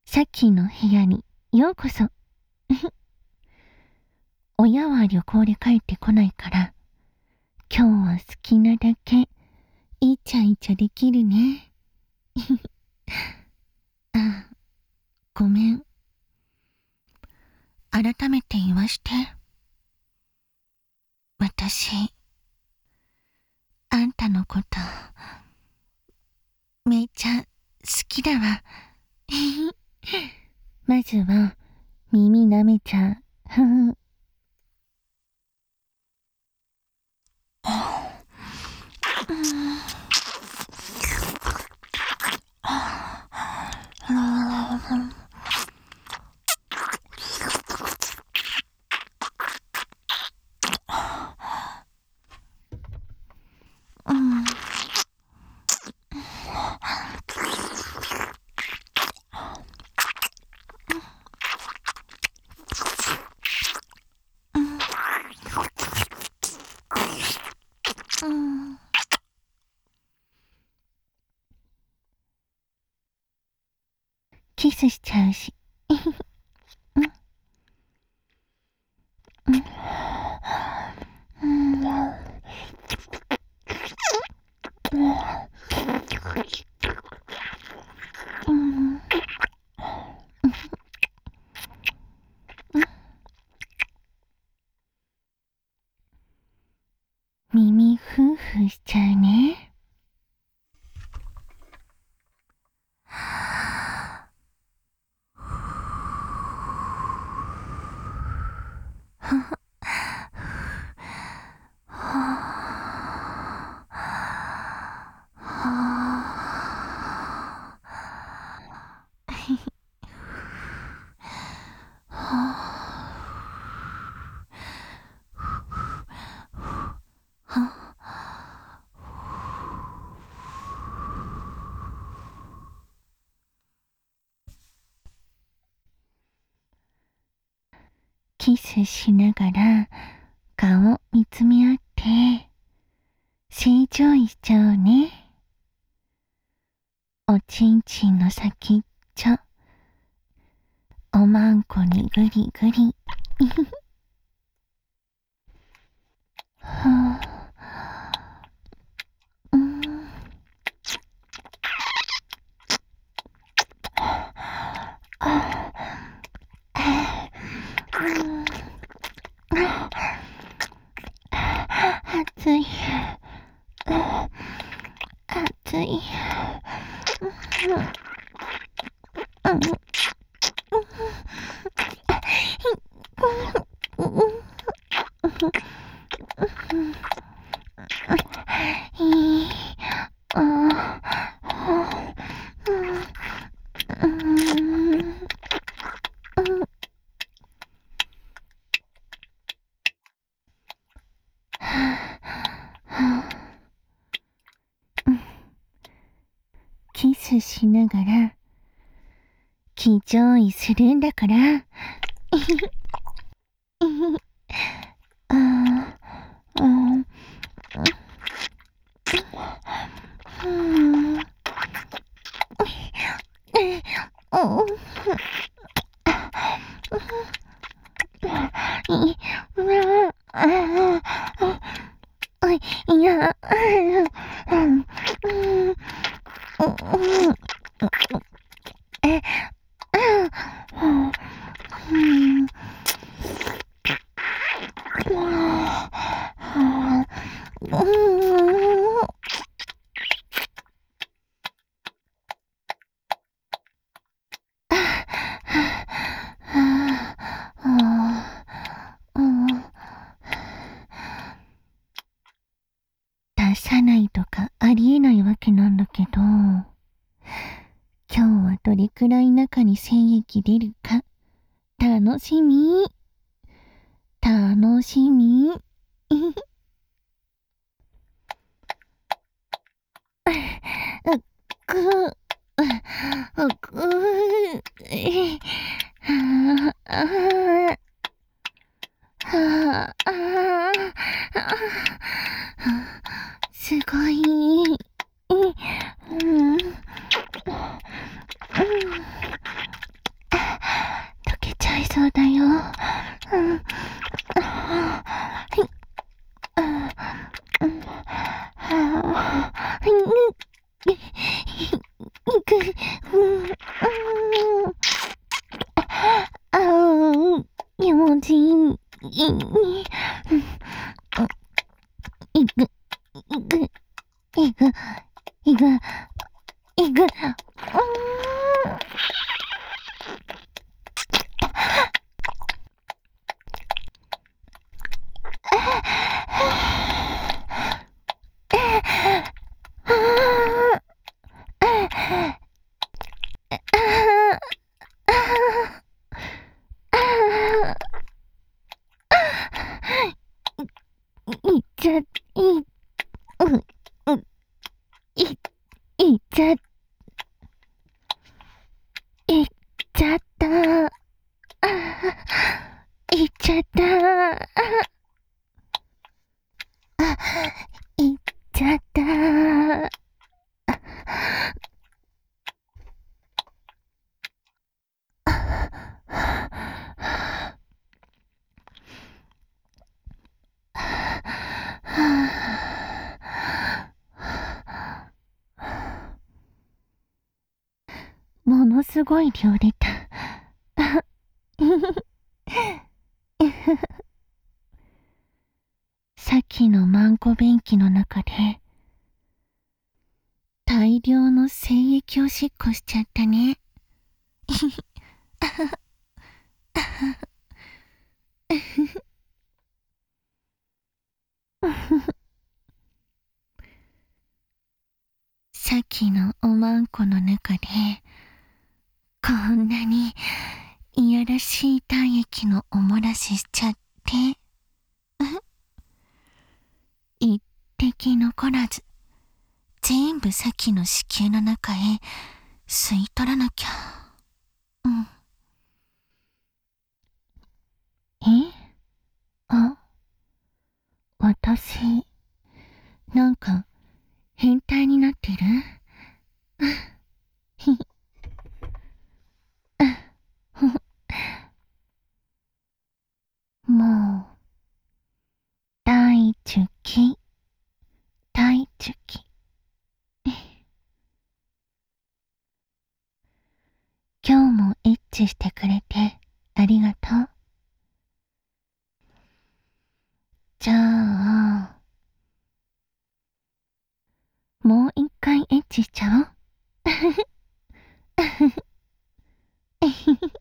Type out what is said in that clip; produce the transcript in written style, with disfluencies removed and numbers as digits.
さっきの部屋にようこそ。親は旅行で帰ってこないから、今日は好きなだけイチャイチャできるね。あ、ごめん。改めて言わして。私、あんたのこと、めっちゃ好きだわ。まずは、耳舐めちゃう。ふふ。キスしちゃうし。耳ふーふーしちゃうね。キスしながら顔見つめ合って成長しちゃうね。おちんちんの先っちょ、おまんこにぐりぐり。はあ、暑い。暑い。キスしながら気乗位するんだから。いや、出さないとかありえないわけなんだけど、今日はどれくらい中に精液出るか楽しみ。楽しみ。すごい。 こだよ。気持ちいい。いく、いく、いく、いく、いく。いっちゃ、い、いっちゃ、いっちゃった。いっちゃった。いっちゃった。ものすごい量出た。さっきのマンコ便器の中で大量の精液おしっこしちゃったね。さっきのおまんこの中でこんなにいやらしい体液のおもらししちゃって一滴残らず全部さっきの子宮の中へ吸い取らなきゃ。私なんか変態になってる？もう大好き大好き。今日もエッチしてくれてありがとう。じゃあもう一回エッチしちゃおう。